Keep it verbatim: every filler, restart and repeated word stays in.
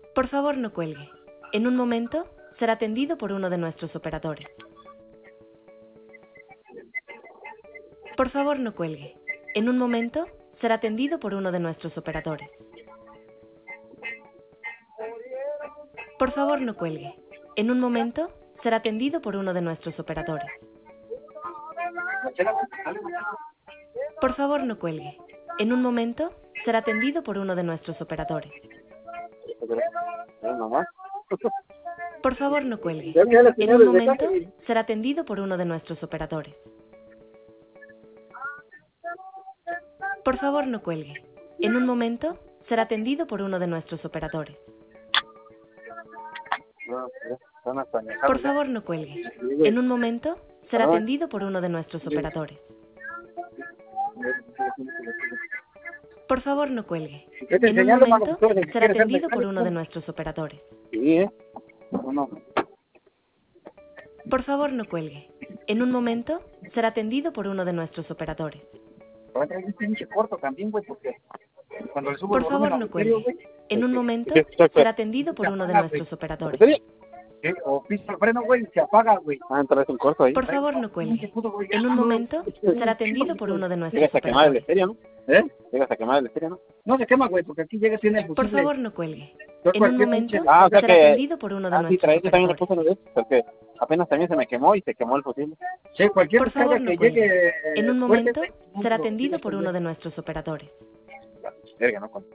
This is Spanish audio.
Por favor, no cuelgue. En un momento será atendido por uno de nuestros operadores. Por favor, no cuelgue. En un momento será atendido por uno de nuestros operadores. Por favor, no cuelgue. En un momento será atendido por uno de nuestros operadores. Por favor, no cuelgue. En un momento será atendido por uno de nuestros operadores. Por favor, no cuelgue. En un momento será atendido por uno de nuestros operadores. Por favor, no cuelgue. En un momento será atendido por uno de nuestros operadores. Por favor, no cuelgue. En un momento será atendido por uno de nuestros operadores. Por favor, no cuelgue. En un momento será atendido por uno de nuestros operadores. Sí, ¿eh? No, no. Por favor, no cuelgue. En un momento será atendido por uno de nuestros operadores. Voy a traer un pinche corto también, güey, porque cuando le subo Por el volumen favor, a no mi estéreo, cuelgue. güey, En un este, momento ¿qué? ¿Qué? será atendido por se uno de apaga, nuestros güey. operadores. ¿En serio? ¿Qué? O pisa el freno, güey, y se apaga, güey. Ah, entonces un corto ahí. Por favor, no cuelgue. En un momento será atendido por uno de nuestros Llegas a quemar el operadores. estéreo, ¿no? ¿Eh? Llegas a quemar el estéreo, ¿no? No se quema, güey, porque aquí llega tiene el Por fusible. favor, no cuelgue. Yo En un cualquier momento pinche- Ah, o sea será que- atendido por uno de Ah, sí, nuestros traí, yo también le operadores. puse una vez, porque apenas también se me quemó y se quemó el fusible. Sí, cualquier Por favor, descarga no que llegue. cuelgue. En un fuerte, momento güey, será lo atendido tienes por que uno ver. de nuestros operadores. Verga, ¿no?